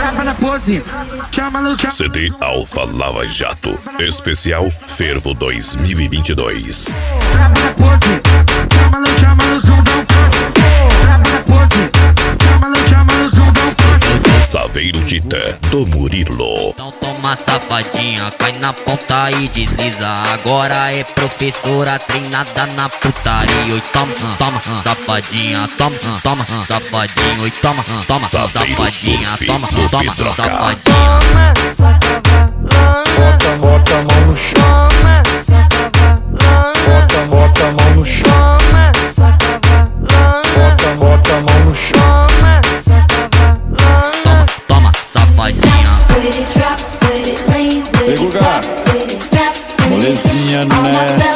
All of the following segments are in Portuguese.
trava na pose. CD Alfa Lava Jato. Especial Fervo 2022. Trava na pose. Chama no zoom, dá um close. Trava na pose. Chama no zoom, dá um close. Saveiro Tita do Murilo. Então toma safadinha, cai na ponta e desliza. Agora é professora treinada na putaria. Oi, toma, safadinha, toma, safadinho. Oi, toma, safadinha, toma, safadinha. Toma, só cavalona. Bota a mão no chão. Toma, só cavalona. Bota a mão no chão. Toma, só cavalona. Bota a mão no chão. Toma, só cavalona. Toma, safadinha. Vem, Guga. Molezinha, né?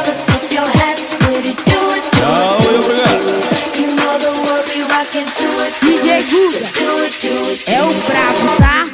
Tchau, eu, Guga. DJ Guga é o brabo, tá?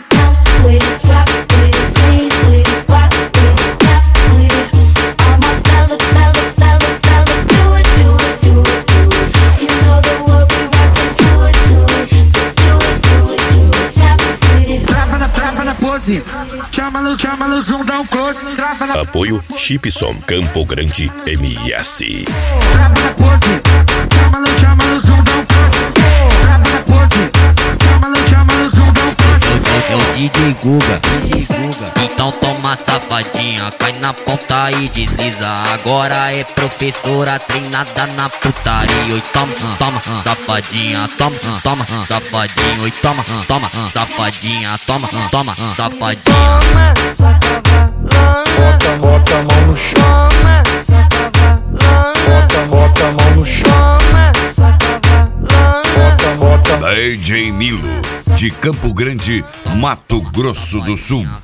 Trava na pose. Chama no zoom, dá um close. Trava na Apoio Chipson Campo Grande MS. Trava na pose. Chama no zoom, dá um close. Trava na pose. Chama no zoom, dá um close. É o DJ Guga. Então toma safadinha, cai na ponta e desliza. Agora é professora treinada na putaria. Oi, toma, safadinha, toma, safadinho. Oi, toma, safadinha, toma, safadinha. Toma, só cavalona. Bota a mão no chão. Toma, só cavalona. Bota a mão no chão. Toma, só cavalona. Bota. DJ Milo, de Campo Grande, Mato Grosso do Sul.